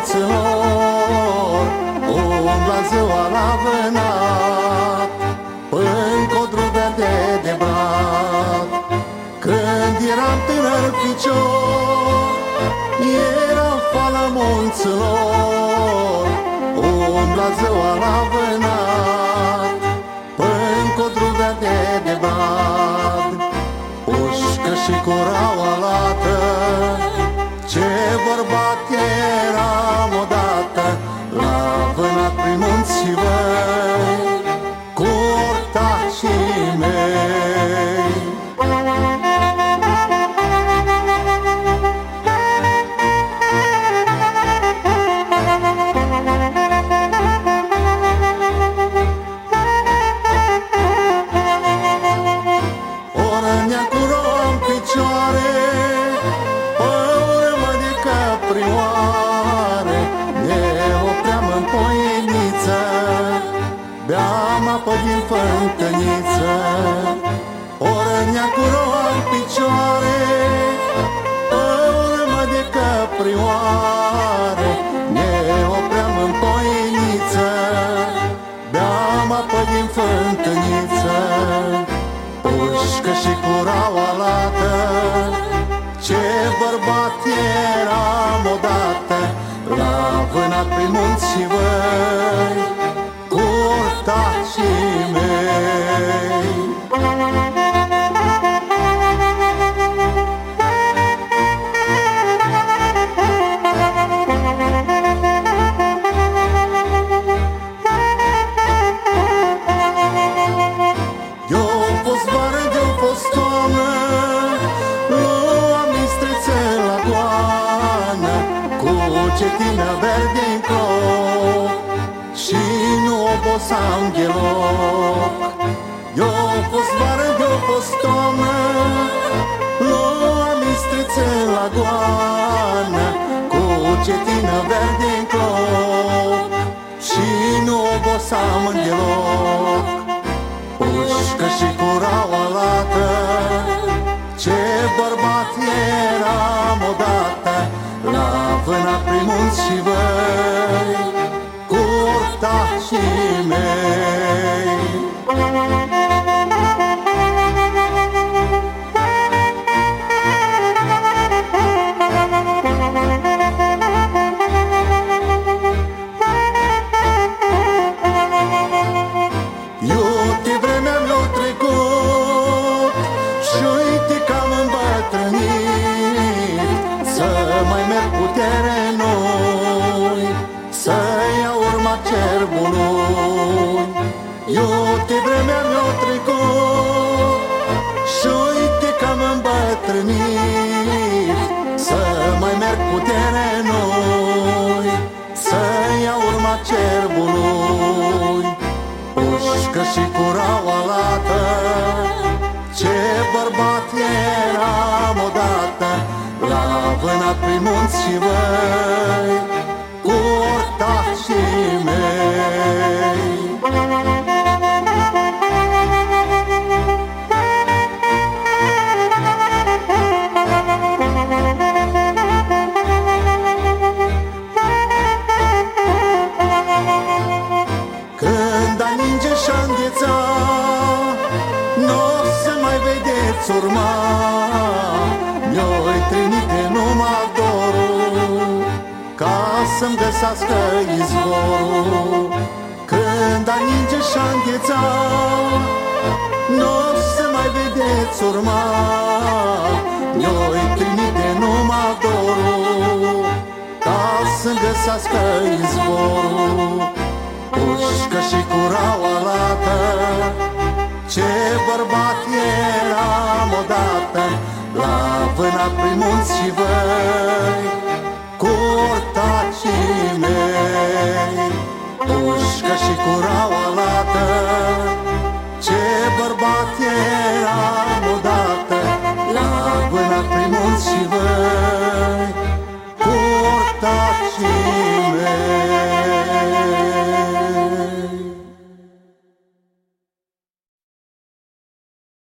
munților, umbla ziua la vânat, în codru verde de brat. Când eram tânăr picior, eram fala munților, umbla ziua la vânat, în codru verde de brat. Ușcă și curaua lată, ce bărbat eram odată, la vânat prin munții văi, cu ortacii mei. Orănea cu roa în picioare, prioare, ne opream în poieniță, beam apă din fântâniță. Orănea cu roa în picioare, o urmă de căprioare, ne opream în poieniță, beam apă din fântâniță. Pușcă și curaua lată, ce bărbat eram odată, la vânat prin munții văi, cu ortacii mei. Eu-o fost vară, eu-o fost toamnă, cetină verde în cloc, și nu obosam deloc. Eu-o fost vară, eu-o fost toamnă, luam istrițe la goană, cu cetină verde în cloc, și nu obosam deloc. Pușcă și curaua lată, ce bărbat eram odată, la vânat prin munți și văi, cu ortacii mei. Iute vremea mi-a trecut, și uite că am îmbătrânit, să mai merg putere noi, să iau urma cerbului. Iute vremea mi-a trecut, și uite că am îmbătrânit, să mai merg putere noi, să iau urma cerbului. Pușcă și curaua lată, ce bărbat eram odată, la vânat prin munți și văi, cu ortacii mei. Când a ninge și-a îngheța, n-o să mai vedeți urma, mi-o-i trimite numai dorul, ca să-mi găsească izvorul. Când a ninge și-a îngheța, n-o să mai vedeți urma, mi-o-i trimite numai dorul, ca să-mi găsească izvorul. Pușcă și curaua lată, ce bărbat eram odată, la vânat prin munți și văi,